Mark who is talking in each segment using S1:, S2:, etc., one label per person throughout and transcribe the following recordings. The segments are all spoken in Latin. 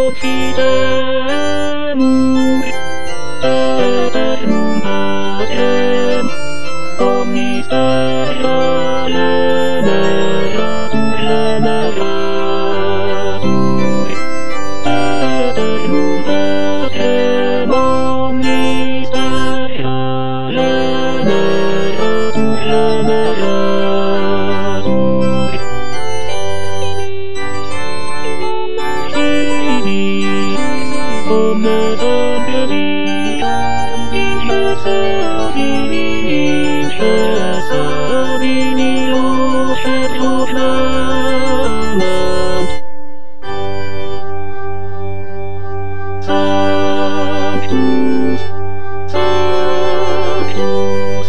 S1: confidemus, eternum patrem, omnis terra reneratur, eternum patrem, omnis terra reneratur, omnes omnes Sanctus, Sanctus,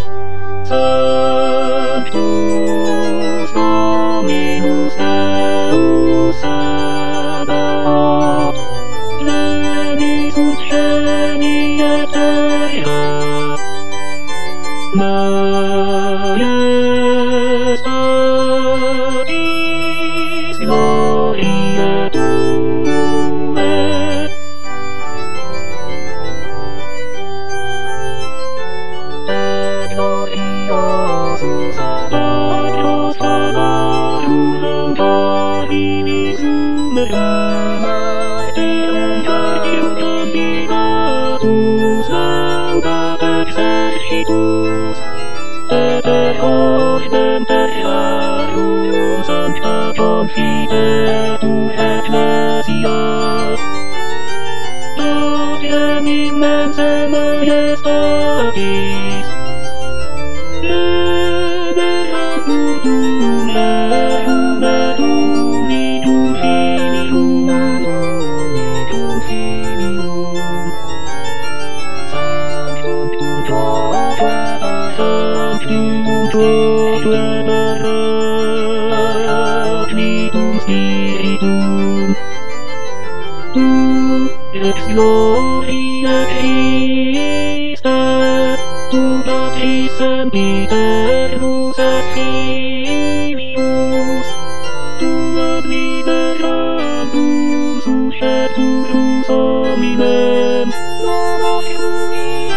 S1: Sanctus, Dominus Deus Sabaoth, Plenius ut Sceni et terra, Majestatis gloriae Tuae, et gloriosus Agros Favorum Divisum Martyrum Tertium Candidatus Laudat exercitus, et per ordem terrarum sancta confidetur ecclesia, Patrem immense majestatis, liberandum tuum rerum et unitum filium, Sanctum tuo Paraclitum Spiritum, tu ex gloria Christe, tu Patris sempiternus et Filius, tu ad liberandum suscepturus hominem, nomos tuis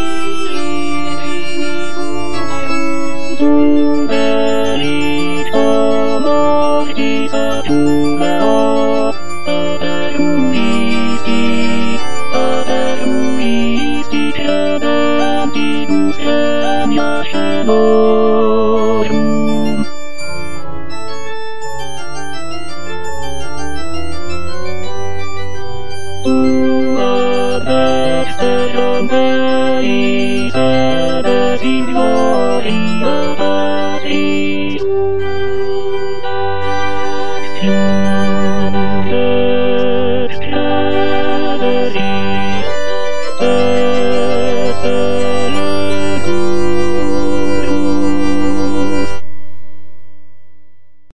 S1: in gloria Patris,